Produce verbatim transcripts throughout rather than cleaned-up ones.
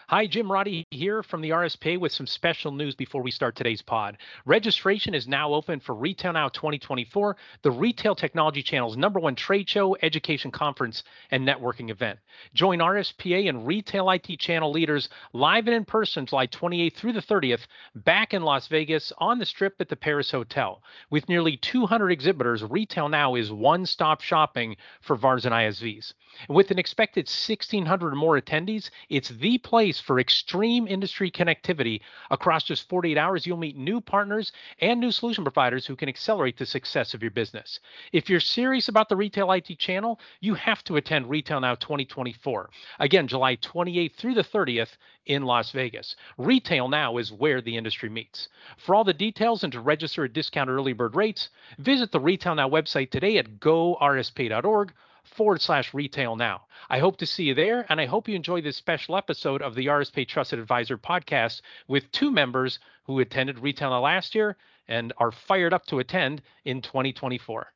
Hi, Jim Roddy here from the R S P with some special news before we start today's pod. Registration is now open for Retail Now twenty twenty-four, the Retail Technology Channel's number one trade show, education conference, and networking event. Join R S P A and Retail I T channel leaders live and in person July twenty-eighth through the thirtieth back in Las Vegas on the Strip at the Paris Hotel. With nearly two hundred exhibitors, Retail Now is one-stop shopping for V A Rs and I S Vs. With an expected sixteen hundred or more attendees, it's the place for extreme industry connectivity. Across just forty-eight hours, you'll meet new partners and new solution providers who can accelerate the success of your business. If you're serious about the Retail I T channel, you have to attend Retail Now twenty twenty-four. Again, July twenty-eighth through the thirtieth in Las Vegas. Retail Now is where the industry meets. For all the details and to register at discounted early bird rates, visit the Retail Now website today at go r s p dot org forward slash retail now. I hope to see you there, and I hope you enjoy this special episode of the R S P Trusted Advisor podcast with two members who attended Retail Now last year and are fired up to attend in twenty twenty-four.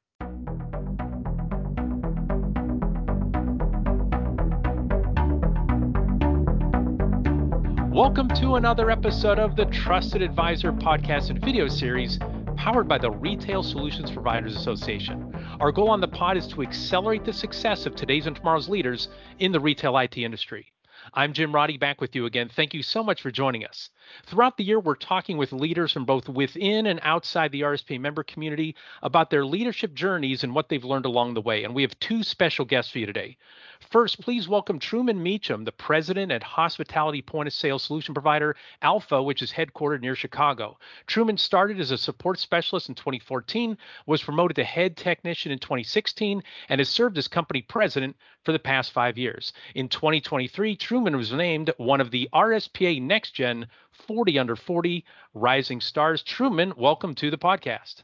Welcome to another episode of the Trusted Advisor podcast and video series powered by the Retail Solutions Providers Association. Our goal on the pod is to accelerate the success of today's and tomorrow's leaders in the retail I T industry. I'm Jim Roddy, back with you again. Thank you so much for joining us. Throughout the year, we're talking with leaders from both within and outside the R S P member community about their leadership journeys and what they've learned along the way. And we have two special guests for you today. First, please welcome Truman Meacham, the president at hospitality point of sale solution provider Alpha, which is headquartered near Chicago. Truman started as a support specialist in twenty fourteen, was promoted to head technician in twenty sixteen, and has served as company president for the past five years. In twenty twenty-three, Truman was named one of the R S P A Next Gen forty under forty Rising Stars. Truman, welcome to the podcast.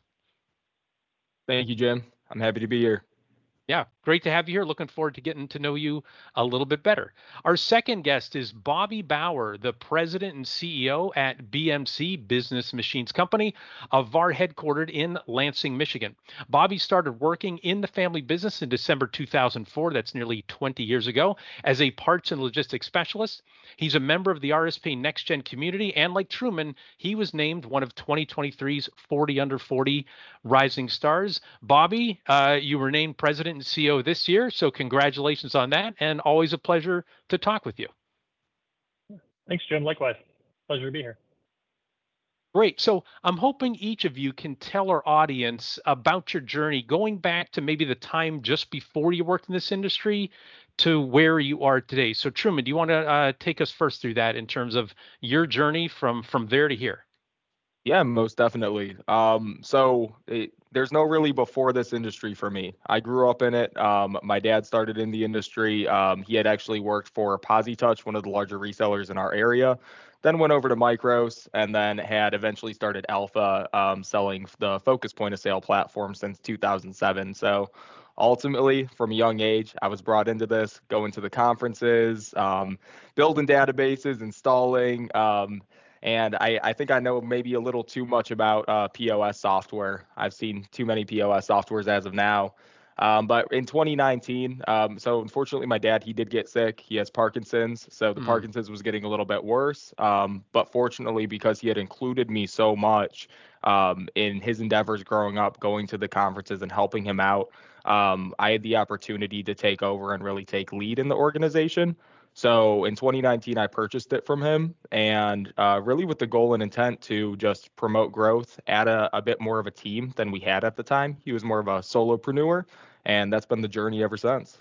Thank you, Jim. I'm happy to be here. Yeah, great to have you here. Looking forward to getting to know you a little bit better. Our second guest is Bobby Bauer, the president and C E O at B M C Business Machines Company, a V A R headquartered in Lansing, Michigan. Bobby started working in the family business in December two thousand four, that's nearly twenty years ago, as a parts and logistics specialist. He's a member of the R S P Next Gen community, and like Truman, he was named one of twenty twenty-three's forty under forty Rising Stars. Bobby, uh, you were named president and C E O this year, so congratulations on that, and always a pleasure to talk with you. Thanks, Jim. Likewise. Pleasure to be here. Great. So I'm hoping each of you can tell our audience about your journey, going back to maybe the time just before you worked in this industry to where you are today. So Truman, do you want to uh, take us first through that in terms of your journey from from there to here? Yeah, most definitely. Um, so it, there's no really before this industry for me. I grew up in it. Um, my dad started in the industry. Um, he had actually worked for PosiTouch, one of the larger resellers in our area, then went over to Micros, and then had eventually started Alpha, um, selling the Focus point of sale platform since two thousand seven. So ultimately, from a young age, I was brought into this, going to the conferences, um, building databases, installing. Um, And I, I think I know maybe a little too much about uh, P O S software. I've seen too many P O S softwares as of now. Um, but in twenty nineteen, um, so unfortunately, my dad, he did get sick. He has Parkinson's. So the Mm. Parkinson's was getting a little bit worse. Um, but fortunately, because he had included me so much um, in his endeavors growing up, going to the conferences and helping him out, um, I had the opportunity to take over and really take lead in the organization. So in twenty nineteen, I purchased it from him, and uh, really with the goal and intent to just promote growth, add a, a bit more of a team than we had at the time. He was more of a solopreneur, and that's been the journey ever since.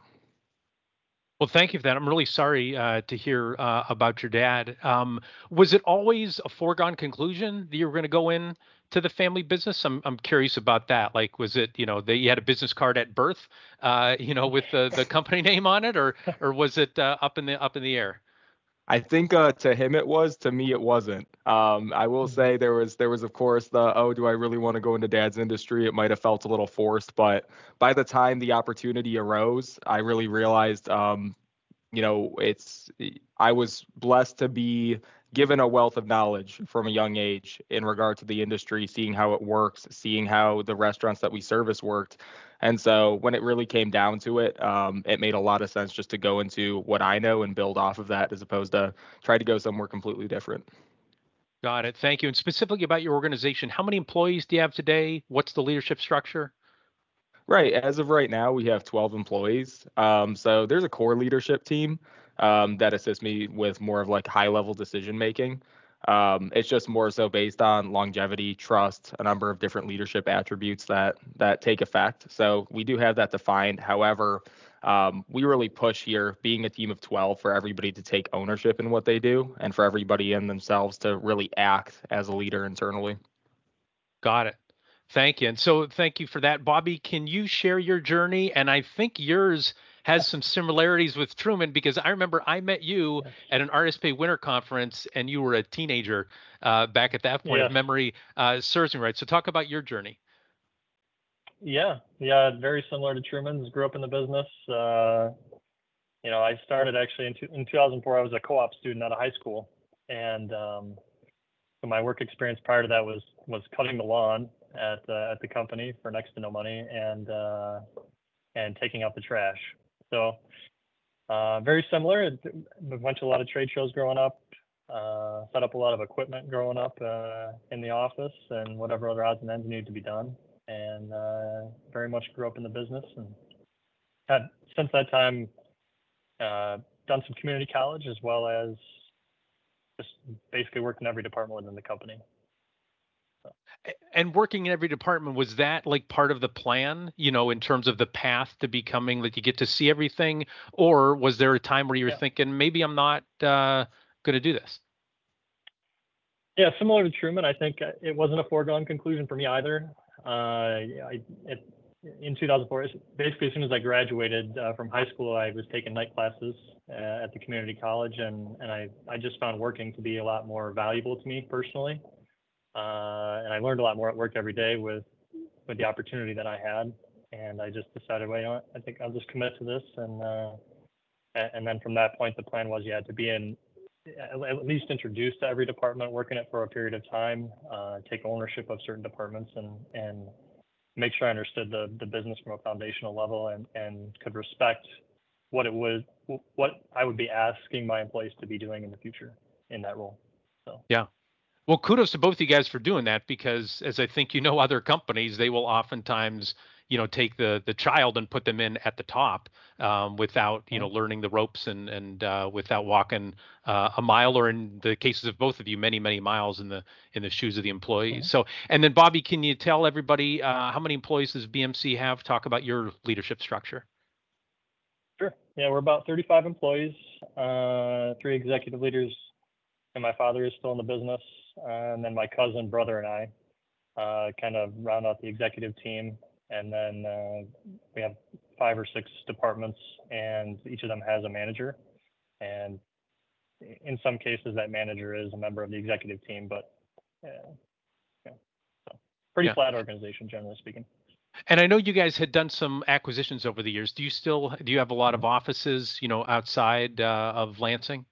Well, thank you for that. I'm really sorry uh, to hear uh, about your dad. Um, was it always a foregone conclusion that you were going to go in to the family business? I'm I'm curious about that. Like, was it, you know, that you had a business card at birth, uh, you know, with the, the company name on it, or or was it uh, up in the up in the air? I think uh, to him it was, to me it wasn't. Um, I will Mhm. say there was there was of course the, oh, do I really want to go into dad's industry? It might have felt a little forced, but by the time the opportunity arose, I really realized um, you know, it's I was blessed to be given a wealth of knowledge from a young age in regard to the industry, seeing how it works, seeing how the restaurants that we service worked. And so when it really came down to it, um, it made a lot of sense just to go into what I know and build off of that as opposed to try to go somewhere completely different. Got it. Thank you. And specifically about your organization, how many employees do you have today? What's the leadership structure? Right. As of right now, we have twelve employees. Um, so there's a core leadership team um, that assists me with more of like high level decision making. Um, it's just more so based on longevity, trust, a number of different leadership attributes that that take effect. So we do have that defined. However, um, we really push here, being a team of twelve, for everybody to take ownership in what they do and for everybody in themselves to really act as a leader internally. Got it. Thank you. And so thank you for that. Bobby, can you share your journey? And I think yours has some similarities with Truman because I remember I met you Yes. at an R S P Winter Conference and you were a teenager uh, back at that point, if Yes. memory uh, serves me right. So talk about your journey. Yeah. Yeah. Very similar to Truman's. Grew up in the business. Uh, you know, I started actually in, two, in two thousand four. I was a co-op student out of high school, and um, so my work experience prior to that was was cutting the lawn at uh, at the company for next to no money, and uh, and taking out the trash. So uh, very similar. We went to a lot of trade shows growing up. Uh, set up a lot of equipment growing up uh, in the office and whatever other odds and ends needed to be done. And uh, very much grew up in the business and had since that time uh, done some community college as well as just basically worked in every department within the company. And working in every department, was that like part of the plan, you know, in terms of the path to becoming like you get to see everything? Or was there a time where you were Yeah. thinking, maybe I'm not uh, going to do this? Yeah, similar to Truman, I think it wasn't a foregone conclusion for me either. Uh, I, it, in two thousand four, basically as soon as I graduated uh, from high school, I was taking night classes uh, at the community college, and, and I, I just found working to be a lot more valuable to me personally. Uh, and I learned a lot more at work every day with, with the opportunity that I had. And I just decided, well, you know what, I think I'll just commit to this. And, uh, and then from that point, the plan was, yeah, to be in, at least introduced to every department, work in it for a period of time, uh, take ownership of certain departments, and and make sure I understood the the business from a foundational level, and and could respect what it was, what I would be asking my employees to be doing in the future in that role. So Yeah. Well, kudos to both you guys for doing that because, as I think you know, other companies they will oftentimes, you know, take the the child and put them in at the top um, without, you know, mhm. learning the ropes and and uh, without walking uh, a mile, or in the cases of both of you, many many miles in the in the shoes of the employees. Mhm. So, and then Bobby, can you tell everybody uh, how many employees does B M C have? Talk about your leadership structure. Sure. Yeah, we're about thirty-five employees, uh, three executive leaders, and my father is still in the business, uh, and then my cousin, brother, and I uh, kind of round out the executive team. And then uh, we have five or six departments, and each of them has a manager. And in some cases, that manager is a member of the executive team, but uh, yeah, so pretty Yeah. flat organization, generally speaking. And I know you guys had done some acquisitions over the years. Do you still do you have a lot of Mhm. offices, you know, outside uh, of Lansing?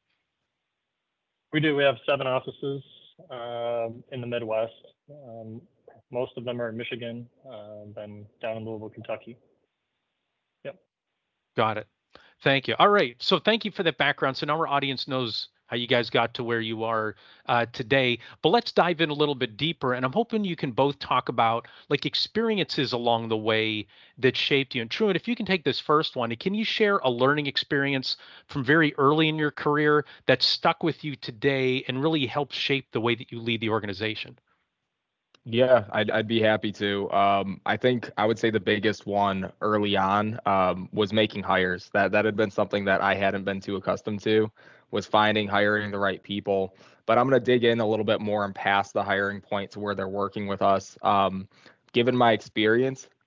We do. We have seven offices um, in the Midwest. Um, most of them are in Michigan, uh, then down in Louisville, Kentucky. Yep. Got it. Thank you. All right. So thank you for that background. So now our audience knows how you guys got to where you are uh, today. But let's dive in a little bit deeper. And I'm hoping you can both talk about like experiences along the way that shaped you. And Truman, if you can take this first one, can you share a learning experience from very early in your career that stuck with you today and really helped shape the way that you lead the organization? Yeah, I'd I'd be happy to. Um, I think I would say the biggest one early on um, was making hires. That that had been something that I hadn't been too accustomed to, was finding, hiring the right people. But I'm going to dig in a little bit more and past the hiring point to where they're working with us. Um, given my experience,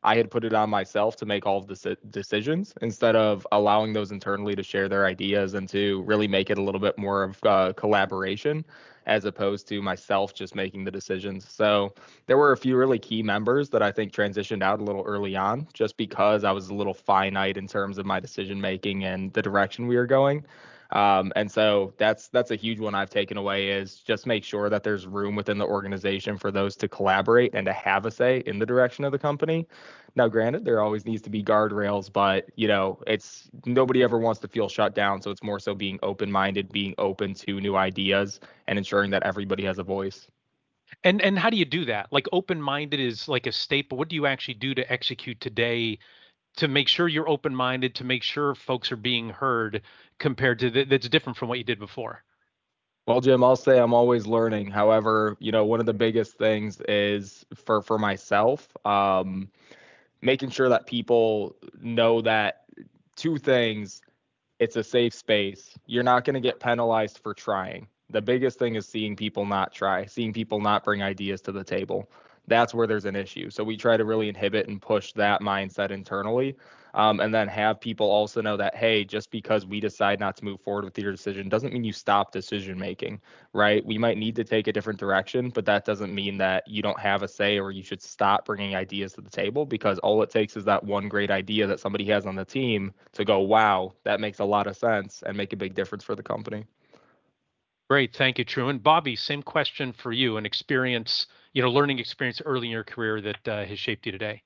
I had put it on myself to make all of the deci- decisions instead of allowing those internally to share their ideas and to really make it a little bit more of uh, collaboration as opposed to myself just making the decisions. So there were a few really key members that I think transitioned out a little early on just because I was a little finite in terms of my decision making and the direction we were going. Um, and so that's that's a huge one I've taken away is just make sure that there's room within the organization for those to collaborate and to have a say in the direction of the company. Now, granted, there always needs to be guardrails, but you know, it's nobody ever wants to feel shut down. So it's more so being open-minded, being open to new ideas, and ensuring that everybody has a voice. And and how do you do that? Like open-minded is like a staple. What do you actually do to execute today to make sure you're open-minded, to make sure folks are being heard compared to th- that's different from what you did before? Well, Jim, I'll say I'm always learning. However, you know, one of the biggest things is for for myself, um, making sure that people know that two things, it's a safe space. You're not going to get penalized for trying. The biggest thing is seeing people not try, seeing people not bring ideas to the table. That's where there's an issue. So we try to really inhibit and push that mindset internally. Um, and then have people also know that, hey, just because we decide not to move forward with your decision doesn't mean you stop decision making, right? We might need to take a different direction, but that doesn't mean that you don't have a say or you should stop bringing ideas to the table because all it takes is that one great idea that somebody has on the team to go, wow, that makes a lot of sense and make a big difference for the company. Great, thank you, Truman. Bobby, same question for you. An experience, you know, learning experience early in your career that uh, has shaped you today.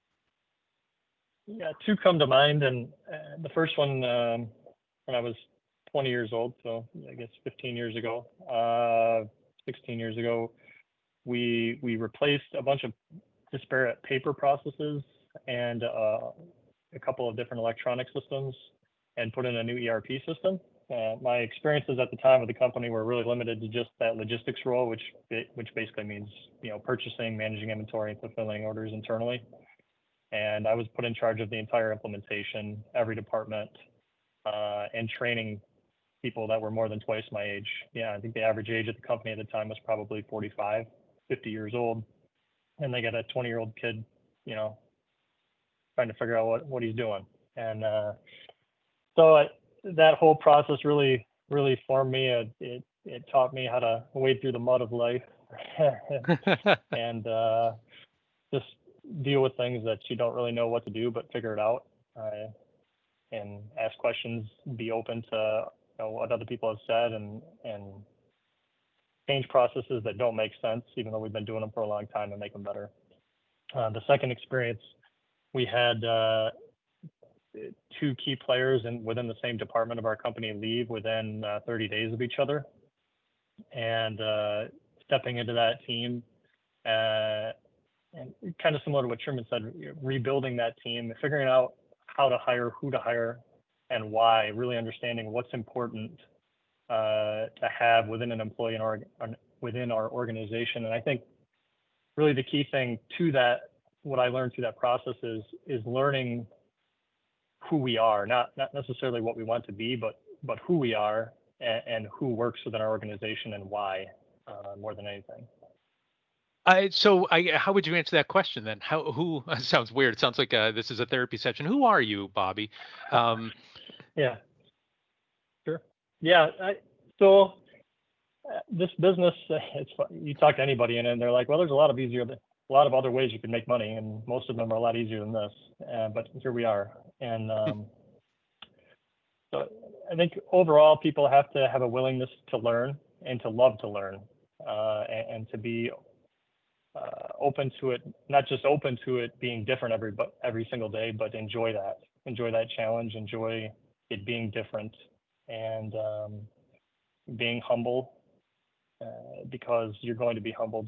Yeah, two come to mind, and uh, the first one um, when I was twenty years old, so I guess fifteen years ago, uh, sixteen years ago, we we replaced a bunch of disparate paper processes and uh, a couple of different electronic systems, and put in a new E R P system. Uh, my experiences at the time of the company were really limited to just that logistics role, which which basically means you know purchasing, managing inventory, and fulfilling orders internally. And I was put in charge of the entire implementation, every department, uh, and training people that were more than twice my age. Yeah, I think the average age at the company at the time was probably forty-five, fifty years old. And they got a twenty year old kid, you know, trying to figure out what, what he's doing. And uh, so I, that whole process really, really formed me. It, it, it taught me how to wade through the mud of life and uh, just deal with things that you don't really know what to do, but figure it out uh, and ask questions, be open to you know, what other people have said and, and change processes that don't make sense, even though we've been doing them for a long time and make them better. Uh, the second experience, we had uh, two key players in, within the same department of our company leave within uh, thirty days of each other. And uh, stepping into that team, uh, and kind of similar to what Truman said, rebuilding that team, figuring out how to hire, who to hire, and why, really understanding what's important uh, to have within an employee and or, within our organization. And I think really the key thing to that, what I learned through that process is, is learning who we are, not, not necessarily what we want to be, but, but who we are and, and who works within our organization and why uh, more than anything. Uh, so, I, how would you answer that question then? How, who? It sounds weird. It sounds like uh, this is a therapy session. Who are you, Bobby? Um, yeah, sure. Yeah, I, so uh, this business, uh, it's you talk to anybody in it, and they're like, well, there's a lot of easier, a lot of other ways you can make money, and most of them are a lot easier than this. Uh, but here we are, and um, so I think overall, people have to have a willingness to learn and to love to learn, uh, and, and to be uh, open to it, not just open to it being different every but every single day, but enjoy that, enjoy that challenge, enjoy it being different, and um, being humble uh, because you're going to be humbled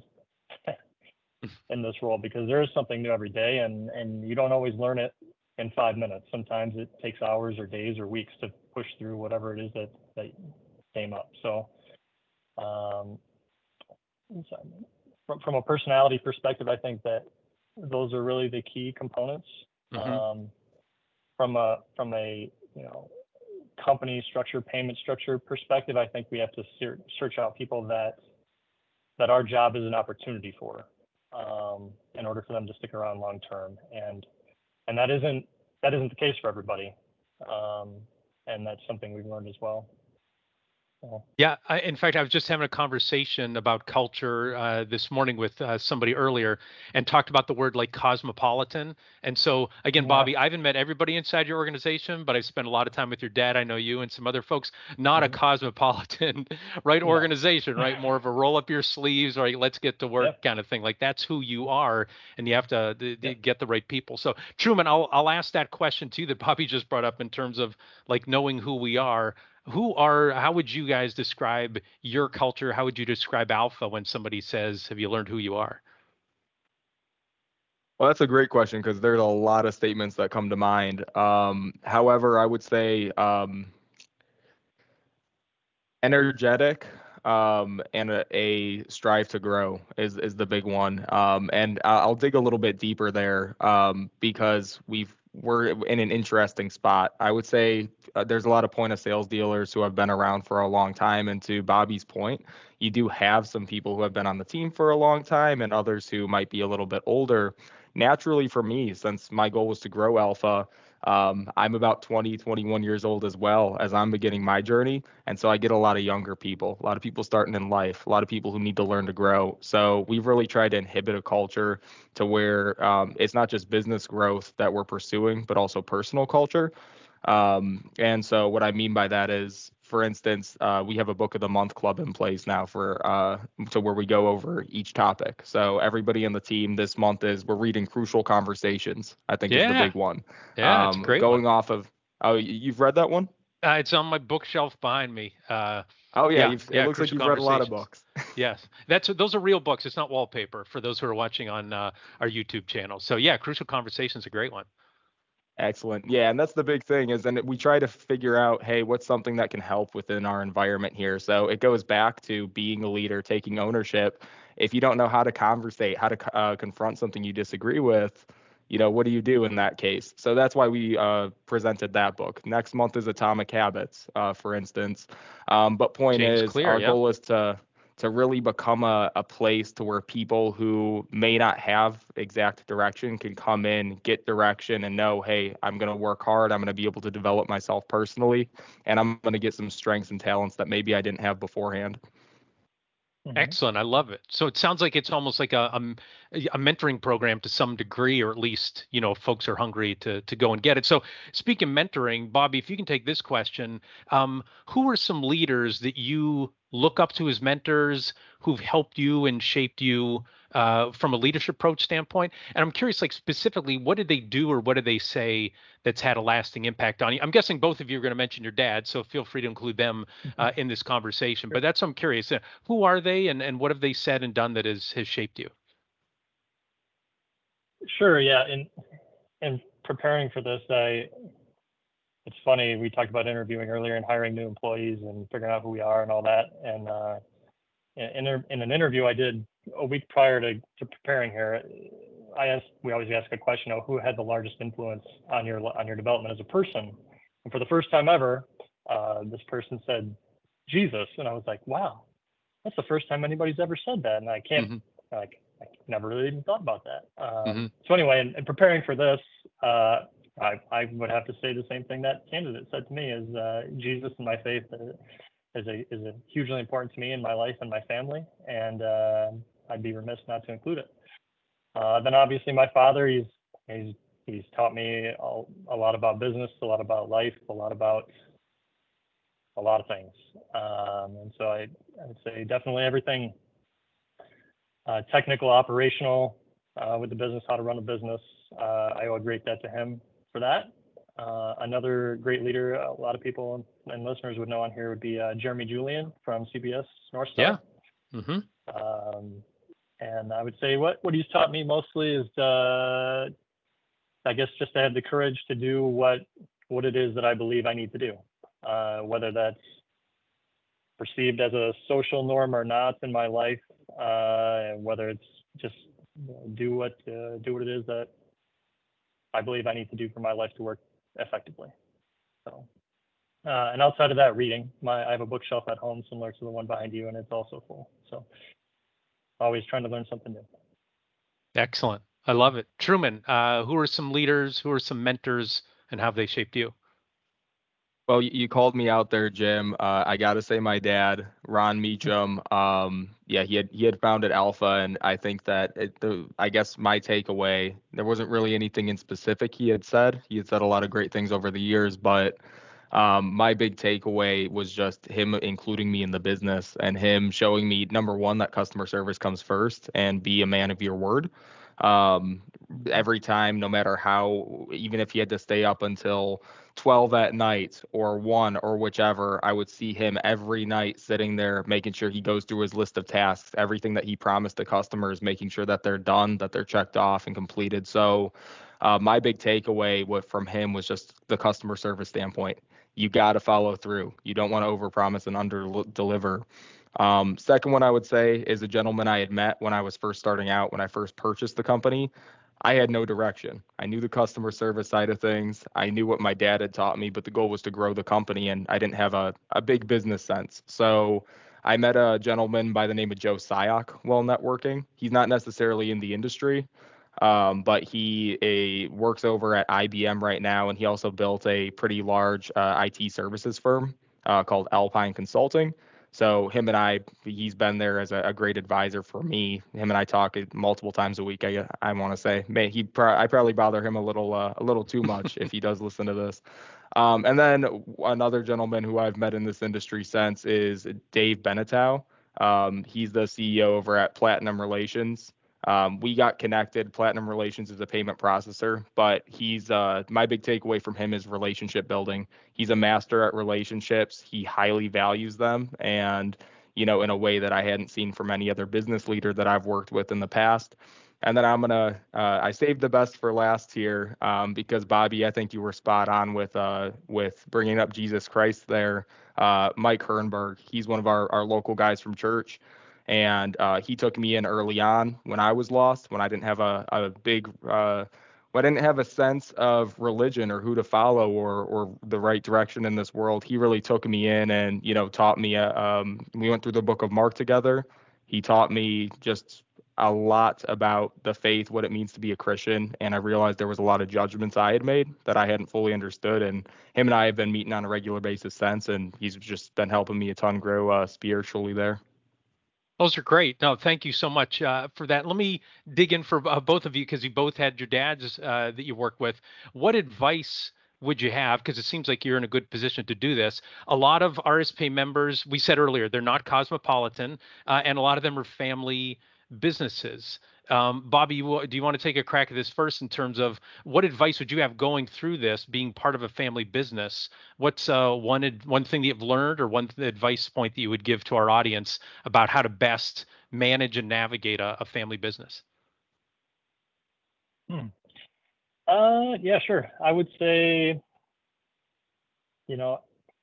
in this role because there is something new every day, and and you don't always learn it in five minutes. Sometimes it takes hours or days or weeks to push through whatever it is that that came up. So. Um, so From, from a personality perspective, I think that those are really the key components. mm-hmm. Um, from a from a you know company structure, payment structure perspective, I think we have to ser- search out people that that our job is an opportunity for. Um, um, in order for them to stick around long term. And and that isn't that isn't the case for everybody. Um, and that's something we've learned as well. So. Yeah, I, in fact, I was just having a conversation about culture uh, this morning with uh, somebody earlier, and talked about the word like cosmopolitan. And so, again, Yeah. Bobby, I haven't met everybody inside your organization, but I've spent a lot of time with your dad. I know you and some other folks. Not Mm-hmm. a cosmopolitan, right? No. Organization, right? More of a roll up your sleeves, or let's get to work Yep. kind of thing. Like that's who you are, and you have to the, the, Yep. get the right people. So, Truman, I'll I'll ask that question too that Bobby just brought up in terms of like knowing who we are. Who are, how would you guys describe your culture? How would you describe Alpha when somebody says, have you learned who you are? Well, that's a great question because there's a lot of statements that come to mind. Um, however, I would say um, energetic um, and a, a strive to grow is is the big one. Um, and I- I'll dig a little bit deeper there um, because we've we're in an interesting spot. I would say uh, there's a lot of point of sales dealers who have been around for a long time. And to Bobby's point, you do have some people who have been on the team for a long time and others who might be a little bit older. Naturally, for me, since my goal was to grow Alpha, um, I'm about twenty, twenty-one years old as well as I'm beginning my journey. And so I get a lot of younger people, a lot of people starting in life, a lot of people who need to learn to grow. So we've really tried to inhibit a culture to where um, it's not just business growth that we're pursuing, but also personal culture. Um, and so what I mean by that is, for instance, uh, we have a book of the month club in place now for uh, so where we go over each topic. So everybody in the team this month is we're reading Crucial Conversations, I think is the Yeah. big one. Yeah, it's a Um, great one. going off of, oh, y- you've read that one? Uh, it's on my bookshelf behind me. Uh, Oh yeah, yeah, you've, it yeah, looks like Crucial you've read a lot of Conversations. books. Yes, that's those are real books. It's not wallpaper for those who are watching on uh, our YouTube channel. So yeah, Crucial Conversations is a great one. Excellent. Yeah, and that's the big thing is, and we try to figure out, hey, what's something that can help within our environment here. So it goes back to being a leader, taking ownership. If you don't know how to conversate, how to uh, confront something you disagree with, you know, what do you do in that case? So that's why we uh, presented that book. Next month is Atomic Habits, uh, for instance. Um, but point James is, Clear, our yeah. goal is to to really become a, a place to where people who may not have exact direction can come in, get direction, and know, hey, I'm going to work hard. I'm going to be able to develop myself personally, and I'm going to get some strengths and talents that maybe I didn't have beforehand. Mm-hmm. Excellent. I love it. So it sounds like it's almost like a, a a mentoring program to some degree, or at least, you know, folks are hungry to to go and get it. So speaking of mentoring, Bobby, if you can take this question, um, who are some leaders that you look up to as mentors who've helped you and shaped you uh, from a leadership approach standpoint? And I'm curious, like specifically, what did they do or what did they say that's had a lasting impact on you? I'm guessing both of you are going to mention your dad, so feel free to include them uh, in this conversation. But that's what I'm curious. Uh, who are they, and, and what have they said and done that has has shaped you? Sure. Yeah. In in preparing for this, I it's funny, we talked about interviewing earlier and hiring new employees and figuring out who we are and all that. And uh, in, in an interview I did a week prior to, to preparing here, I asked, we always ask a question of who had the largest influence on your on your development as a person. And for the first time ever, uh, this person said Jesus, and I was like, wow, that's the first time anybody's ever said that, and I can't Mm-hmm. like I never really even thought about that. Um, Mm-hmm. so anyway, in, in preparing for this, uh, I, I would have to say the same thing that candidate said to me: is uh, Jesus and my faith is a is a hugely important to me in my life and my family, and uh, I'd be remiss not to include it. Uh, then obviously my father, he's he's he's taught me a, a lot about business, a lot about life, a lot about a lot of things. Um, and so I, I would say definitely everything uh, technical, operational uh, with the business, how to run a business. Uh, I owe a great debt to him for that. Uh, another great leader, a lot of people and listeners would know on here would be uh, Jeremy Julian from C B S North Star. Yeah. Mm-hmm. Um, and I would say what, what he's taught me mostly is, uh, I guess, just to have the courage to do what, what it is that I believe I need to do, uh, whether that's perceived as a social norm or not in my life, uh, and whether it's just you know, do what uh, do what it is that I believe I need to do for my life to work effectively. So, uh, and outside of that, reading. My I have a bookshelf at home similar to the one behind you, and it's also full. So, always trying to learn something new. Excellent. I love it. Truman, uh, who are some leaders, who are some mentors, and how have they shaped you? Well, you you called me out there, Jim. Uh, I gotta say, my dad, Ron Meacham. Um, yeah, he had he had founded Alpha, and I think that it, the I guess my takeaway, there wasn't really anything in specific he had said. He had said a lot of great things over the years, but um, my big takeaway was just him including me in the business and him showing me, number one, that customer service comes first, and be a man of your word. Um, every time, no matter how, even if he had to stay up until twelve at night or one or whichever, I would see him every night sitting there making sure he goes through his list of tasks, everything that he promised the customers, making sure that they're done, that they're checked off and completed. So, uh, my big takeaway wa- from him was just the customer service standpoint. You got to follow through. You don't want to overpromise and under deliver. Um, second one I would say is a gentleman I had met when I was first starting out, when I first purchased the company. I had no direction. I knew the customer service side of things. I knew what my dad had taught me, but the goal was to grow the company, and I didn't have a, a big business sense. So I met a gentleman by the name of Joe Syock while networking. He's not necessarily in the industry, um, but he a, works over at I B M right now, and he also built a pretty large uh, I T services firm uh, called Alpine Consulting. So him and I, he's been there as a, a great advisor for me. Him and I talk multiple times a week. I I want to say, may he pro- I probably bother him a little uh, a little too much if he does listen to this. Um, and then another gentleman who I've met in this industry since is Dave Benetow. Um, he's the C E O over at Platinum Relations. Um, we got connected. Platinum Relations is a payment processor, but he's uh, my big takeaway from him is relationship building. He's a master at relationships. He highly values them, and you know, in a way that I hadn't seen from any other business leader that I've worked with in the past. And then I'm gonna uh, I saved the best for last here um, because Bobby, I think you were spot on with uh, with bringing up Jesus Christ there. Uh, Mike Hernberg, he's one of our our local guys from church, and uh, he took me in early on when I was lost, when I didn't have a a big uh, when I didn't have a sense of religion or who to follow or or the right direction in this world. He really took me in and you know taught me. Uh, um, we went through the book of Mark together. He taught me just a lot about the faith, what it means to be a Christian, and I realized there was a lot of judgments I had made that I hadn't fully understood. And him and I have been meeting on a regular basis since, and he's just been helping me a ton grow uh, spiritually there. Those are great. No, thank you so much uh, for that. Let me dig in for uh, both of you because you both had your dads uh, that you work with. What advice would you have? Because it seems like you're in a good position to do this. A lot of R S P members, we said earlier, they're not cosmopolitan, uh, and a lot of them are family businesses. Um, Bobby, do you want to take a crack at this first in terms of what advice would you have going through this, being part of a family business? What's uh, one one thing that you've learned, or one advice point that you would give to our audience about how to best manage and navigate a, a family business? Hmm. Uh, yeah, sure. I would say, you know,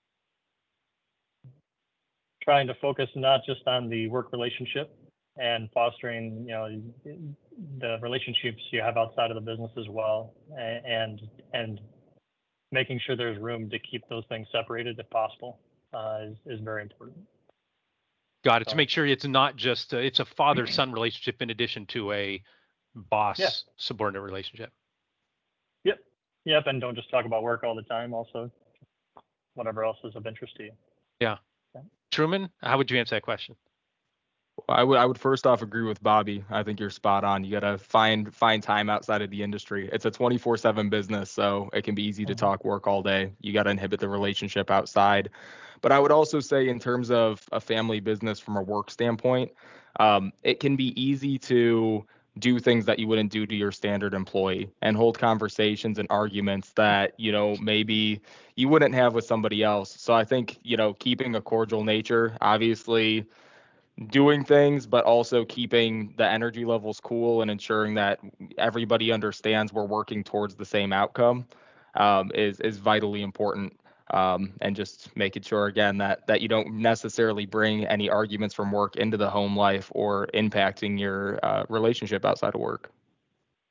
trying to focus not just on the work relationship and fostering, you know, the relationships you have outside of the business as well, and and making sure there's room to keep those things separated if possible uh, is is very important. Got it. To So make sure it's not just uh, it's a father-son relationship in addition to a yeah, boss-subordinate relationship. yep, yep, and don't just talk about work all the time. Also, whatever else is of interest to you. Yeah. Yeah. Truman, how would you answer that question? I would I would first off agree with Bobby. I think you're spot on. You gotta find find time outside of the industry. It's a twenty-four seven business, so it can be easy to Mm-hmm. talk work all day. You gotta inhibit the relationship outside. But I would also say, in terms of a family business from a work standpoint, um, it can be easy to do things that you wouldn't do to your standard employee and hold conversations and arguments that you know maybe you wouldn't have with somebody else. So I think you know keeping a cordial nature, obviously doing things, but also keeping the energy levels cool and ensuring that everybody understands we're working towards the same outcome um, is is vitally important. Um, and just making sure again that that you don't necessarily bring any arguments from work into the home life or impacting your uh, relationship outside of work.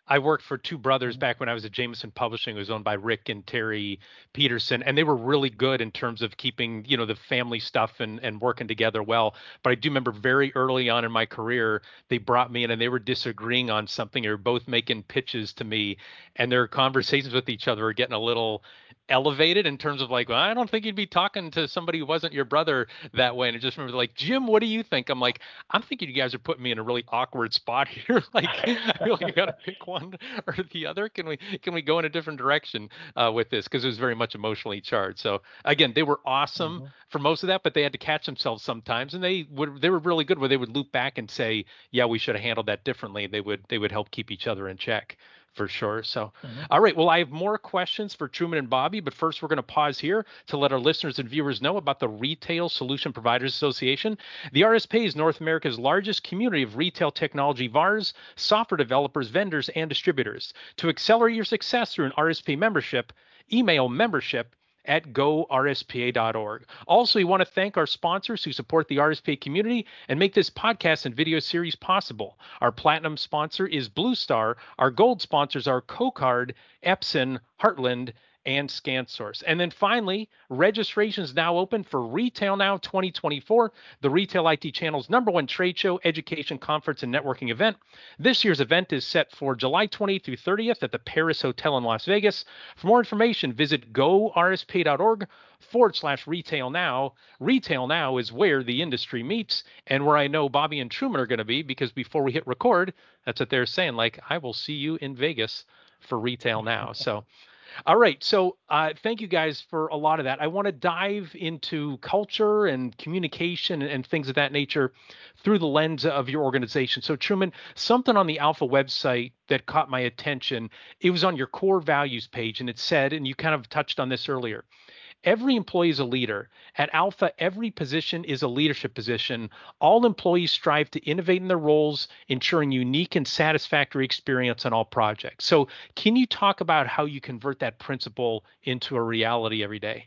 I worked for two brothers Mhm. back when I was at Jameson Publishing. It was owned by Rick and Terry Peterson, and they were really good in terms of keeping, you know, the family stuff and and working together well. But I do remember very early on in my career, they brought me in and they were disagreeing on something. They were both making pitches to me, and their conversations with each other were getting a little elevated in terms of like, well, I don't think you'd be talking to somebody who wasn't your brother that way. And I just remember like, Jim, what do you think? I'm like, I'm thinking you guys are putting me in a really awkward spot here. Like, I feel like I got to pick one or the other. Can we can we go in a different direction uh, with this? Because it was very much emotionally charged. So again, they were awesome Mhm. for most of that, but they had to catch themselves sometimes, and they would they were really good where they would loop back and say, yeah, we should have handled that differently. They would they would help keep each other in check for sure. So, Mhm. all right. Well, I have more questions for Truman and Bobby, but first we're going to pause here to let our listeners and viewers know about the Retail Solution Providers Association. The R S P is North America's largest community of retail technology V A Rs, software developers, vendors, and distributors. To accelerate your success through an R S P membership, email membership at go r s p a dot org. Also, we want to thank our sponsors who support the R S P A community and make this podcast and video series possible. Our platinum sponsor is Blue Star. Our gold sponsors are CoCard, Epson, Heartland, and ScanSource. And then finally, registration is now open for Retail Now twenty twenty-four, the Retail I T Channel's number one trade show, education, conference, and networking event. This year's event is set for July twentieth through thirtieth at the Paris Hotel in Las Vegas. For more information, visit go r s p a dot org forward slash retail now. Retail Now is where the industry meets and where I know Bobby and Truman are going to be, because before we hit record, that's what they're saying. Like, I will see you in Vegas for Retail Now. So, all right. So, uh, thank you guys for a lot of that. I want to dive into culture and communication and things of that nature through the lens of your organization. So, Truman, something on the Alpha website that caught my attention. It was on your core values page, and it said, and you kind of touched on this earlier, every employee is a leader. At Alpha, every position is a leadership position. All employees strive to innovate in their roles, ensuring unique and satisfactory experience on all projects. So, can you talk about how you convert that principle into a reality every day?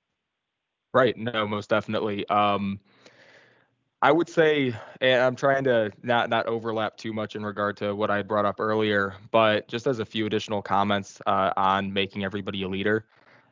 Right. No, most definitely. Um, I would say, and I'm trying to not not overlap too much in regard to what I brought up earlier, but just as a few additional comments uh, on making everybody a leader.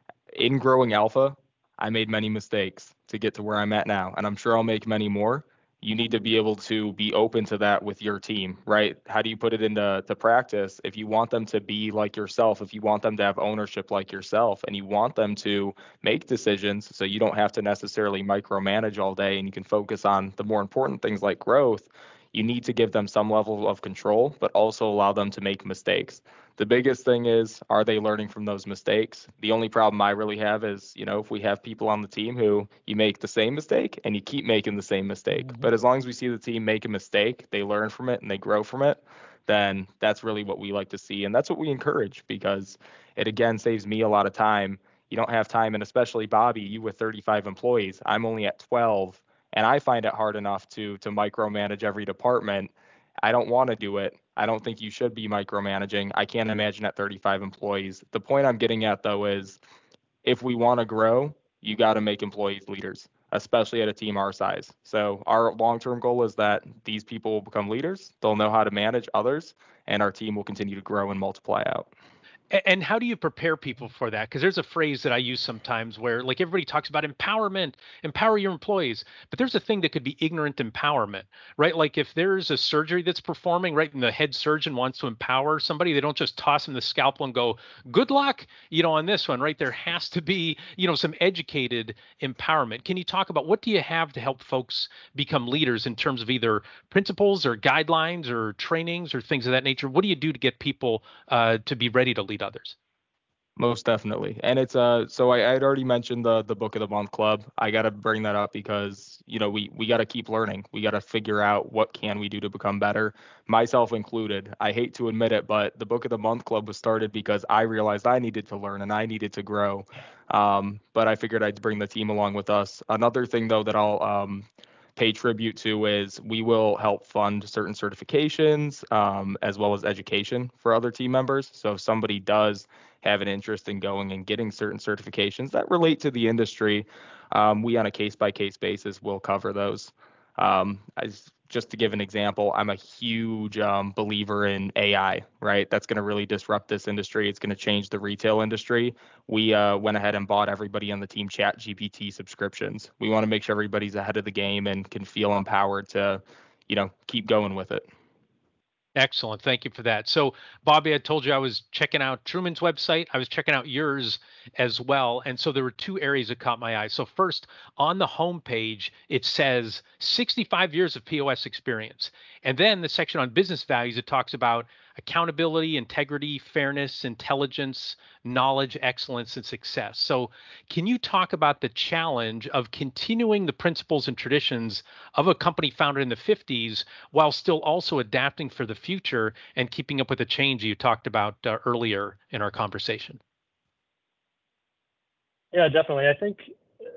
In growing Alpha, I made many mistakes to get to where I'm at now, and I'm sure I'll make many more. You need to be able to be open to that with your team, right? How do you put it into to practice? If you want them to be like yourself, if you want them to have ownership like yourself, and you want them to make decisions so you don't have to necessarily micromanage all day and you can focus on the more important things like growth, you need to give them some level of control, but also allow them to make mistakes. The biggest thing is, are they learning from those mistakes? The only problem I really have is, you know, if we have people on the team who you make the same mistake and you keep making the same mistake. Mhm. But as long as we see the team make a mistake, they learn from it and they grow from it, then that's really what we like to see. And that's what we encourage, because it again saves me a lot of time. You don't have time, and especially Bobby, you with thirty-five employees, I'm only at twelve, and I find it hard enough to to micromanage every department. I don't want to do it. I don't think you should be micromanaging. I can't imagine at thirty-five employees. The point I'm getting at, though, is if we want to grow, you got to make employees leaders, especially at a team our size. So our long-term goal is that these people will become leaders. They'll know how to manage others, and our team will continue to grow and multiply out. And how do you prepare people for that? Because there's a phrase that I use sometimes where, like, everybody talks about empowerment, empower your employees, but there's a thing that could be ignorant empowerment, right? Like, if there's a surgery that's performing, right, and the head surgeon wants to empower somebody, they don't just toss them the scalpel and go, good luck, you know, on this one, right? There has to be, you know, some educated empowerment. Can you talk about what do you have to help folks become leaders in terms of either principles or guidelines or trainings or things of that nature? What do you do to get people uh, to be ready to lead others? Most definitely. And it's uh so I I'd already mentioned the the book of the month club. I got to bring that up because, you know, we we got to keep learning. We got to figure out what can we do to become better, myself included. I hate to admit it, but the book of the month club was started because I realized I needed to learn and I needed to grow. Um, but I figured I'd bring the team along with us. Another thing though that I'll um pay tribute to is we will help fund certain certifications um, as well as education for other team members. So if somebody does have an interest in going and getting certain certifications that relate to the industry, um, we on a case by case basis will cover those. Um, as just to give an example, I'm a huge um, believer in A I, right? That's going to really disrupt this industry. It's going to change the retail industry. We uh, went ahead and bought everybody on the team Chat G P T subscriptions. We want to make sure everybody's ahead of the game and can feel empowered to, you know, keep going with it. Excellent. Thank you for that. So, Bobby, I told you I was checking out Truman's website. I was checking out yours as well. And so there were two areas that caught my eye. So, first, on the homepage, it says sixty-five years of P O S experience. And then the section on business values, it talks about accountability, integrity, fairness, intelligence, knowledge, excellence, and success. So, can you talk about the challenge of continuing the principles and traditions of a company founded in the fifties while still also adapting for the future and keeping up with the change you talked about uh, earlier in our conversation? Yeah, definitely. I think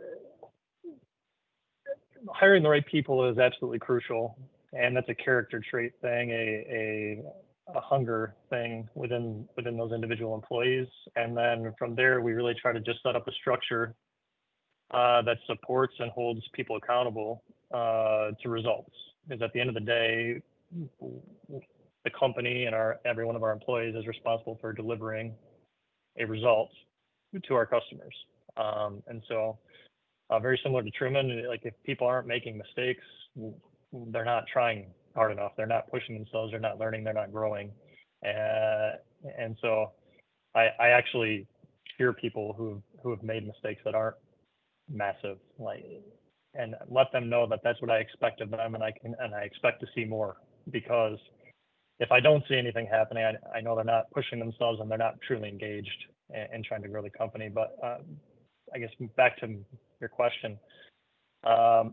hiring the right people is absolutely crucial, and that's a character trait thing, a a, a hunger thing within within those individual employees. And then from there, we really try to just set up a structure uh, that supports and holds people accountable uh, to results. Because at the end of the day, the company and our every one of our employees is responsible for delivering a result to our customers. Um, and so uh, very similar to Truman, like if people aren't making mistakes, they're not trying hard enough. They're not pushing themselves. They're not learning. They're not growing. Uh, and so I, I actually hear people who who have made mistakes that aren't massive, like, and let them know that that's what I expect of them, and I can and I expect to see more, because if I don't see anything happening, I, I know they're not pushing themselves and they're not truly engaged and, and trying to grow the company. But uh, I guess back to your question, um,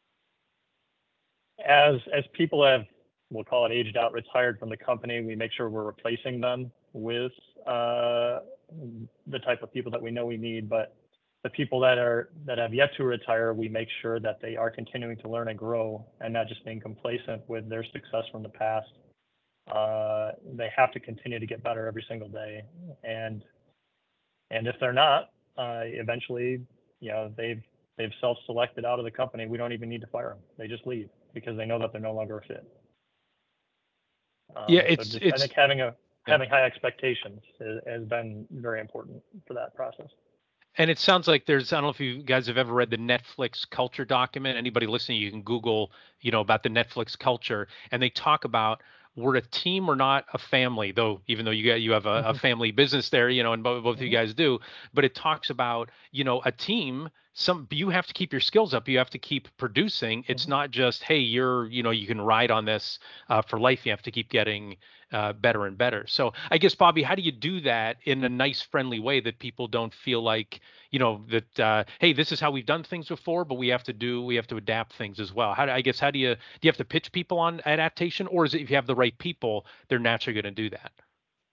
as as people have, we'll call it aged out, retired from the company, we make sure we're replacing them with uh, the type of people that we know we need. But the people that are that have yet to retire, we make sure that they are continuing to learn and grow and not just being complacent with their success from the past. Uh, they have to continue to get better every single day, and and if they're not, uh, eventually, you know, they've they've self-selected out of the company. We don't even need to fire them; they just leave because they know that they're no longer a fit. Um, Yeah, so it's just, it's I think having a yeah. having high expectations has, has been very important for that process. And it sounds like there's, I don't know if you guys have ever read the Netflix culture document. Anybody listening, you can Google, you know, about the Netflix culture, and they talk about we're a team, we're not a family, though, even though you got, you have a, a family business there, you know, and both, both of you guys do, but it talks about, you know, a team, some, you have to keep your skills up. You have to keep producing. It's Mm-hmm. not just, hey, you're, you know, you can ride on this uh, for life. You have to keep getting uh, better and better. So I guess, Bobby, how do you do that in a nice, friendly way that people don't feel like, you know, that, uh, hey, this is how we've done things before, but we have to do, we have to adapt things as well. How do, I guess, how do you, do you have to pitch people on adaptation, or is it if you have the right people, they're naturally going to do that?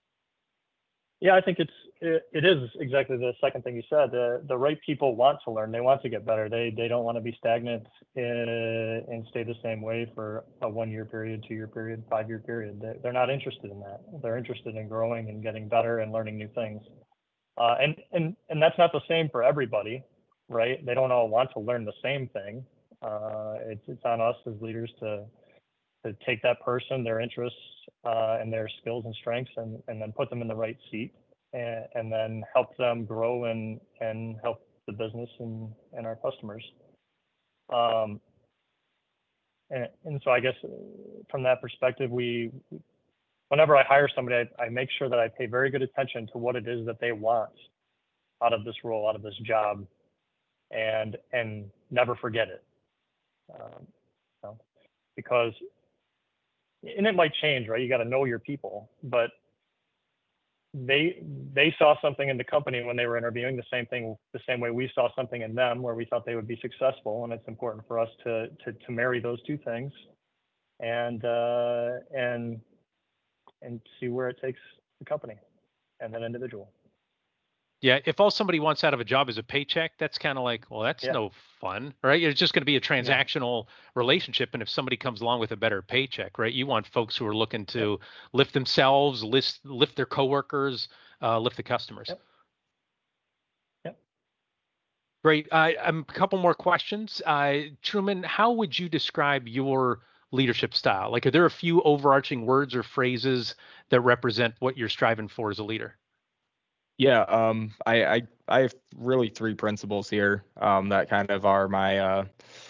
Yeah, I think it's it, it is exactly the second thing you said. The the right people want to learn. They want to get better. They they don't want to be stagnant in, and stay the same way for a one year period, two year period, five year period. They, they're not interested in that. They're interested in growing and getting better and learning new things. Uh, and and and that's not the same for everybody, right? They don't all want to learn the same thing. Uh, it's it's on us as leaders to to take that person, their interests, uh, and their skills and strengths, and, and then put them in the right seat, and, and then help them grow and and help the business and, and our customers. Um, and, and so I guess from that perspective, we, whenever I hire somebody, I, I make sure that I pay very good attention to what it is that they want out of this role, out of this job, and and never forget it. Um, you know, because and it might change, right? You got to know your people, but they they saw something in the company when they were interviewing, the same thing, the same way we saw something in them where we thought they would be successful, and it's important for us to to, to marry those two things, and uh, and and see where it takes the company and that individual. Yeah, if all somebody wants out of a job is a paycheck, that's kind of like, well, that's Yeah. no fun, right? It's just going to be a Yeah. transactional relationship. And if somebody comes along with a better paycheck, right, you want folks who are looking to Yep. lift themselves, lift, lift their coworkers, uh, lift the customers. Yep. Yep. Great. Uh, um, a couple more questions. Uh, Truman, how would you describe your leadership style? Like, are there a few overarching words or phrases that represent what you're striving for as a leader? Yeah, um, I, I I have really three principles here um, that kind of are my uh,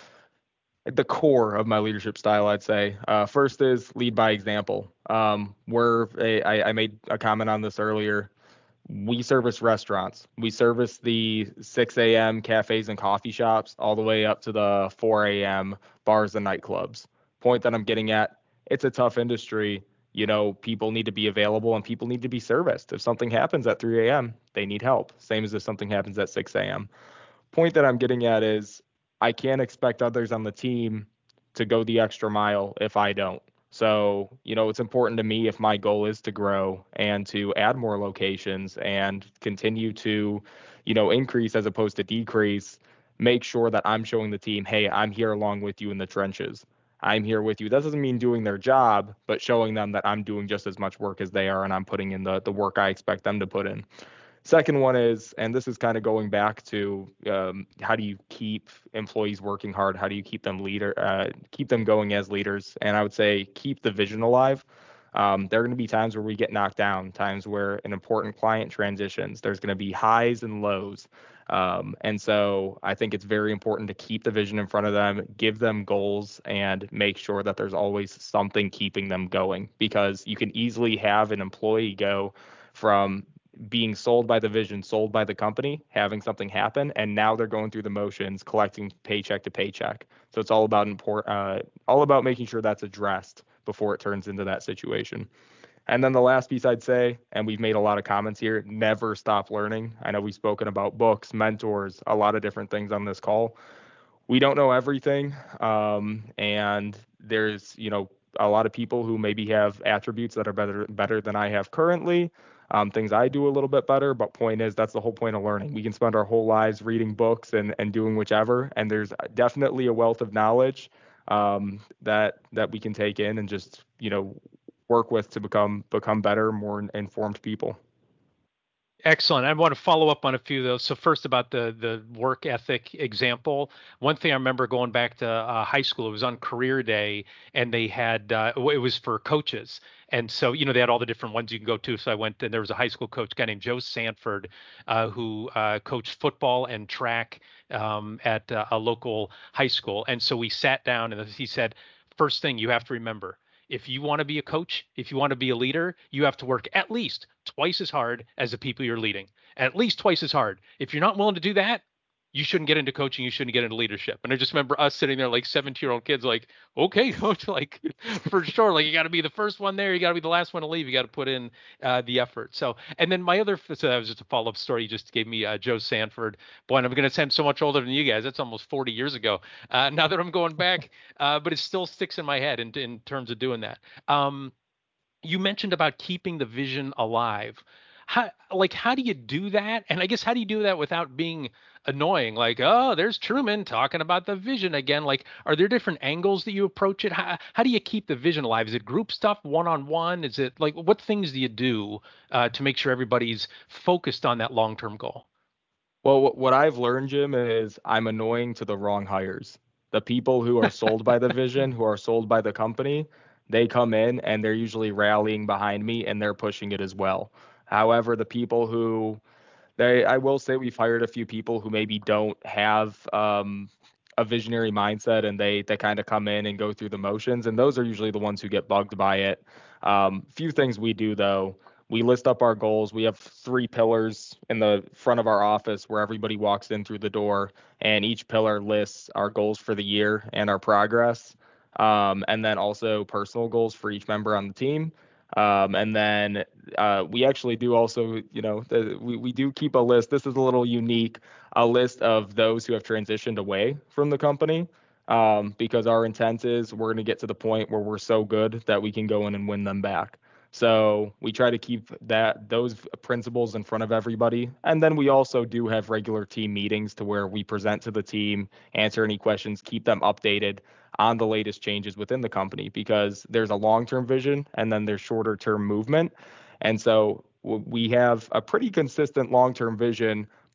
the core of my leadership style, I'd say. Uh, first is lead by example. Um, we're a, I, I made a comment on this earlier. We service restaurants. We service the six a m cafes and coffee shops all the way up to the four a m bars and nightclubs. Point that I'm getting at, it's a tough industry. You know, people need to be available and people need to be serviced. If something happens at three a m, they need help. Same as if something happens at six a m. Point that I'm getting at is I can't expect others on the team to go the extra mile if I don't. So, you know, it's important to me if my goal is to grow and to add more locations and continue to, you know, increase as opposed to decrease, make sure that I'm showing the team, hey, I'm here along with you in the trenches. I'm here with you. That doesn't mean doing their job, but showing them that I'm doing just as much work as they are and I'm putting in the the work I expect them to put in. Second one is, and this is kind of going back to um, how do you keep employees working hard? How do you keep them leader, uh, keep them going as leaders? And I would say keep the vision alive. Um, there are going to be times where we get knocked down, times where an important client transitions. There's going to be highs and lows. Um, and so I think it's very important to keep the vision in front of them, give them goals, and make sure that there's always something keeping them going because you can easily have an employee go from being sold by the vision, sold by the company, having something happen, and now they're going through the motions, collecting paycheck to paycheck. So it's all about import, uh, all about making sure that's addressed before it turns into that situation. And then the last piece I'd say, and we've made a lot of comments here, never stop learning. I know we've spoken about books, mentors, a lot of different things on this call. We don't know everything, um, and there's you know a lot of people who maybe have attributes that are better better than I have currently, um, things I do a little bit better. But point is, that's the whole point of learning. We can spend our whole lives reading books and and doing whichever, and there's definitely a wealth of knowledge um, that that we can take in and just you know work with to become become better, more informed people. Excellent. I want to follow up on a few of those. So first about the the work ethic example. One thing I remember going back to uh, high school, it was on career day and they had, uh, it was for coaches. And so, you know, they had all the different ones you can go to. So I went and there was a high school coach, guy named Joe Sanford, uh, who uh, coached football and track um, at uh, a local high school. And so we sat down and he said, first thing you have to remember, if you want to be a coach, if you want to be a leader, you have to work at least twice as hard as the people you're leading, at least twice as hard. If you're not willing to do that, you shouldn't get into coaching. You shouldn't get into leadership. And I just remember us sitting there like seventeen year old kids, like, okay, coach, like for sure. Like you got to be the first one there. You got to be the last one to leave. You got to put in uh, the effort. So, and then my other, so that was just a follow up story. You just gave me uh, Joe Sanford. Boy, and I'm going to say I'm so much older than you guys. That's almost forty years ago. Uh, now that I'm going back, uh, but it still sticks in my head in, in terms of doing that. Um, you mentioned about keeping the vision alive. How, like, how do you do that? And I guess how do you do that without being annoying? Like, oh, there's Truman talking about the vision again. Like, are there different angles that you approach it? How, how do you keep the vision alive? Is it group stuff, one on one? Is it like what things do you do uh, to make sure everybody's focused on that long term goal? Well, what what I've learned, Jim, is I'm annoying to the wrong hires. The people who are sold by the vision, who are sold by the company, they come in and they're usually rallying behind me and they're pushing it as well. However, the people who they, I will say we've hired a few people who maybe don't have um, a visionary mindset and they they kind of come in and go through the motions, and those are usually the ones who get bugged by it. Um, few things we do though. We list up our goals. We have three pillars in the front of our office where everybody walks in through the door, and each pillar lists our goals for the year and our progress, um, and then also personal goals for each member on the team. Um, and then uh, we actually do also, you know, the, we, we do keep a list. This is a little unique, a list of those who have transitioned away from the company, um, because our intent is we're going to get to the point where we're so good that we can go in and win them back. So we try to keep that those principles in front of everybody. And then we also do have regular team meetings to where we present to the team, answer any questions, keep them updated on the latest changes within the company because there's a long-term vision and then there's shorter-term movement. And so we have a pretty consistent long-term vision,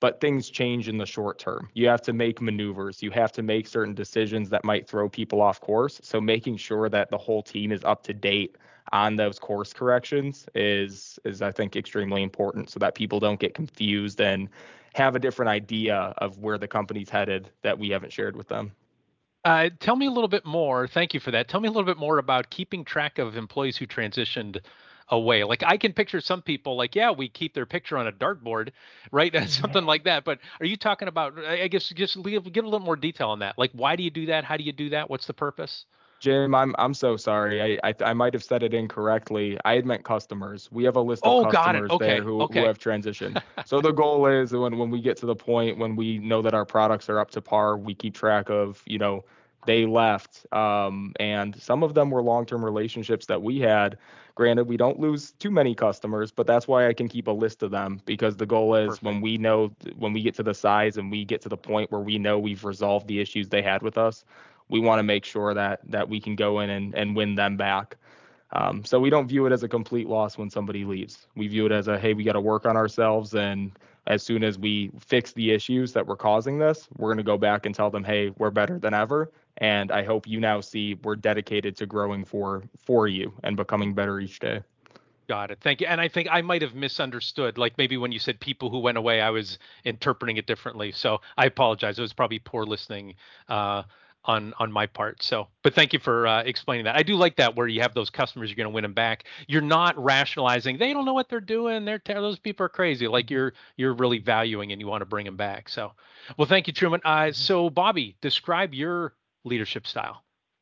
but things change in the short term. You have to make maneuvers. You have to make certain decisions that might throw people off course. So making sure that the whole team is up to date on those course corrections is, is I think, extremely important so that people don't get confused and have a different idea of where the company's headed that we haven't shared with them. Uh, tell me a little bit more. Thank you for that. Tell me a little bit more about keeping track of employees who transitioned away. Like I can picture some people like, yeah, we keep their picture on a dartboard, right? Something like that. But are you talking about, I guess, just give, give a little more detail on that. Like, why do you do that? How do you do that? What's the purpose? Jim, I'm I'm so sorry. I, I I might have said it incorrectly. I had meant customers. We have a list of Oh, got it. customers there Okay. who who Okay. have transitioned. So the goal is when when we get to the point when we know that our products are up to par, we keep track of, you know, they left. Um, and some of them were long-term relationships that we had. Granted, we don't lose too many customers, but that's why I can keep a list of them because the goal is Perfect. when we know when we get to the size and we get to the point where we know we've resolved the issues they had with us, we want to make sure that that we can go in and, and win them back. Um, so we don't view it as a complete loss when somebody leaves. We view it as a, hey, we got to work on ourselves. And as soon as we fix the issues that were causing this, we're going to go back and tell them, hey, we're better than ever. And I hope you now see we're dedicated to growing for for you and becoming better each day. Got it. Thank you. And I think I might have misunderstood. Like maybe when you said people who went away, I was interpreting it differently. So I apologize. It was probably poor listening uh, on on my part. So, but thank you for uh, explaining that. I do like that where you have those customers, you're going to win them back. You're not rationalizing. They don't know what they're doing. They're ter- those people are crazy. Like you're you're really valuing and you want to bring them back. So, well, thank you, Truman. Uh, so, Bobby, describe your leadership style.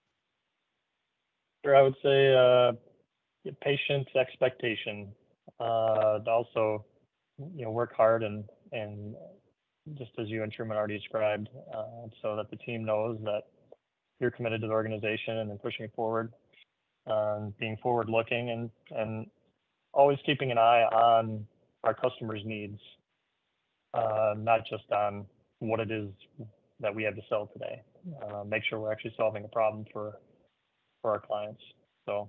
Sure, I would say uh, patient expectation. Uh, also, you know, work hard and and just as you and Truman already described, uh, so that the team knows that you're committed to the organization and then pushing it forward, um, being forward looking and and always keeping an eye on our customers' needs, uh, not just on what it is that we have to sell today. Uh, make sure we're actually solving a problem for for our clients. So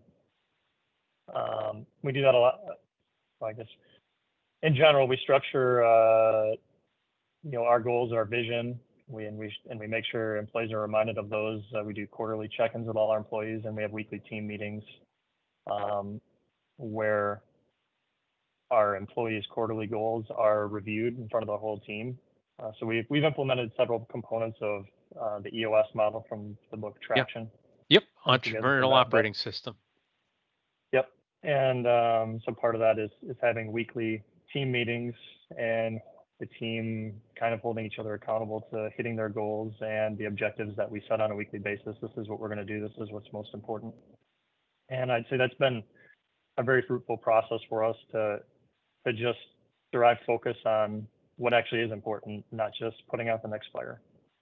um, we do that a lot. I guess in general, we structure uh, you know our goals, our vision. We and we and we make sure employees are reminded of those. Uh, we do quarterly check-ins with all our employees, and we have weekly team meetings um, where our employees' quarterly goals are reviewed in front of the whole team. Uh, so we've we've implemented several components of uh, the E O S model from the book Traction. Yep. Uh, Entrepreneurial that, operating that, system. Yep. And um, so part of that is is having weekly team meetings and the team kind of holding each other accountable to hitting their goals and the objectives that we set on a weekly basis. This is what we're going to do. This is what's most important. And I'd say that's been a very fruitful process for us to to just derive focus on what actually is important, not just putting out the next fire.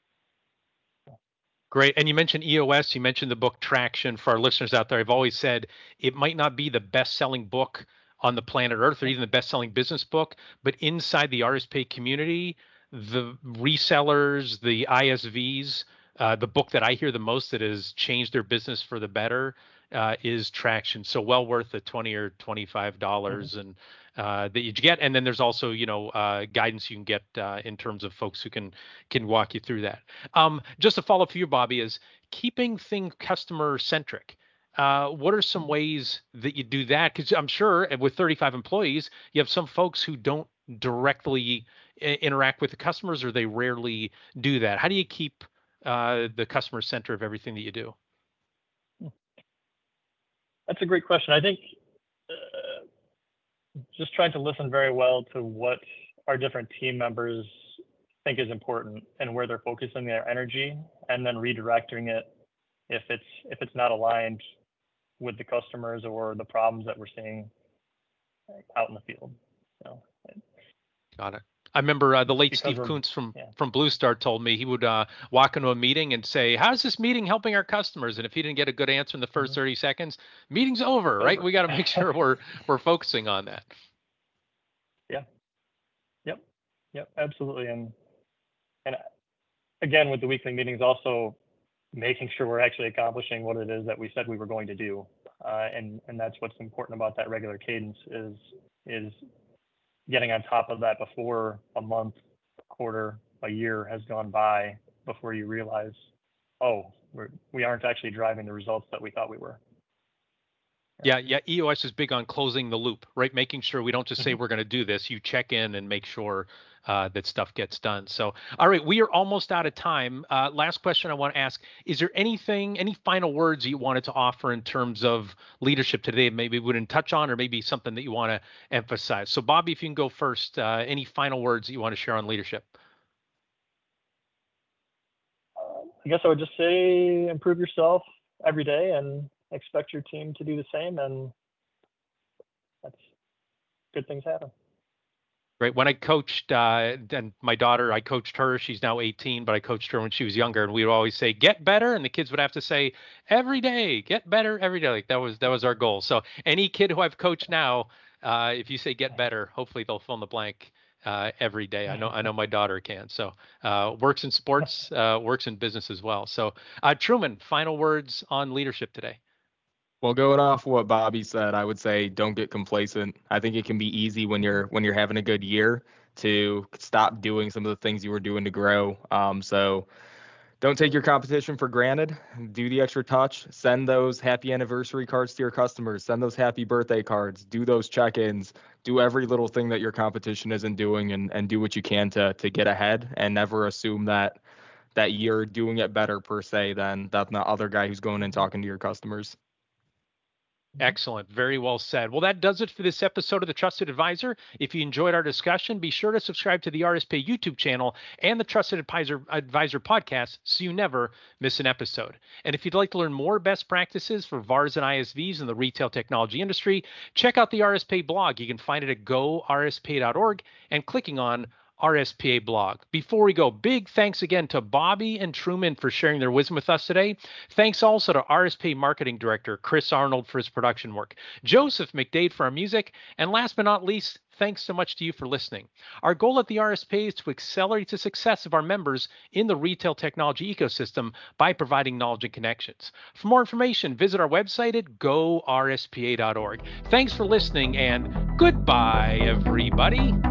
Great. And you mentioned E O S, you mentioned the book Traction. For our listeners out there, I've always said it might not be the best-selling book on the planet Earth or even the best-selling business book, but inside the R S P community, the resellers, the I S Vs, uh, the book that I hear the most that has changed their business for the better uh, is Traction. So well worth the twenty or twenty-five dollars mm-hmm. and uh, that you get. And then there's also, you know, uh, guidance you can get uh, in terms of folks who can can walk you through that. Um, just a follow up for you, Bobby, is keeping things customer centric. Uh, what are some ways that you do that? Because I'm sure with thirty-five employees, you have some folks who don't directly I- interact with the customers, or they rarely do that. How do you keep uh, the customer center of everything that you do? That's a great question. I think uh, just trying to listen very well to what our different team members think is important and where they're focusing their energy, and then redirecting it if it's if it's not aligned with the customers or the problems that we're seeing out in the field. So, Got it. I remember uh, the late Steve we're- Kuntz from yeah. from Blue Star told me he would uh, walk into a meeting and say, "How's this meeting helping our customers?" And if he didn't get a good answer in the first Mhm. thirty seconds, meeting's over, right? Over. We got to make sure we're we're focusing on that. Yeah. Yep. Yep. Absolutely. And and again, with the weekly meetings, also making sure we're actually accomplishing what it is that we said we were going to do. Uh, and and that's what's important about that regular cadence is is getting on top of that before a month quarter, a year has gone by before you realize, oh, we're, we aren't actually driving the results that we thought we were. Yeah, yeah. E O S is big on closing the loop, right? Making sure we don't just say Mhm. we're going to do this. You check in and make sure uh, that stuff gets done. So, all right, we are almost out of time. Uh, last question I want to ask: is there anything, any final words you wanted to offer in terms of leadership today? Maybe we didn't touch on, or maybe something that you want to emphasize. So, Bobby, if you can go first, uh, any final words that you want to share on leadership? I guess I would just say improve yourself every day and expect your team to do the same, and that's good things happen. Right. When I coached, uh, and my daughter, I coached her. She's now eighteen, but I coached her when she was younger, and we would always say, "Get better," and the kids would have to say, "Every day, get better every day." Like that was that was our goal. So any kid who I've coached now, uh, if you say "get better," hopefully they'll fill in the blank uh, every day. I know I know my daughter can. So uh, works in sports, uh, works in business as well. So uh, Truman, final words on leadership today. Well, going off what Bobby said, I would say don't get complacent. I think it can be easy when you're when you're having a good year to stop doing some of the things you were doing to grow. Um, so don't take your competition for granted. Do the extra touch. Send those happy anniversary cards to your customers. Send those happy birthday cards. Do those check-ins. Do every little thing that your competition isn't doing, and and do what you can to to get ahead. And never assume that that you're doing it better per se than than the other guy who's going and talking to your customers. Excellent. Very well said. Well, that does it for this episode of The Trusted Advisor. If you enjoyed our discussion, be sure to subscribe to the R S P YouTube channel and the Trusted Advisor, Advisor podcast so you never miss an episode. And if you'd like to learn more best practices for V A Rs and I S Vs in the retail technology industry, check out the R S P blog. You can find it at go r s p dot org and clicking on R S P A blog. Before we go, big thanks again to Bobby and Truman for sharing their wisdom with us today. Thanks also to R S P Marketing Director Chris Arnold for his production work, Joseph McDade for our music, and last but not least, thanks so much to you for listening. Our goal at the R S P is to accelerate the success of our members in the retail technology ecosystem by providing knowledge and connections. For more information, visit our website at go r s p a dot org. Thanks for listening, and goodbye, everybody.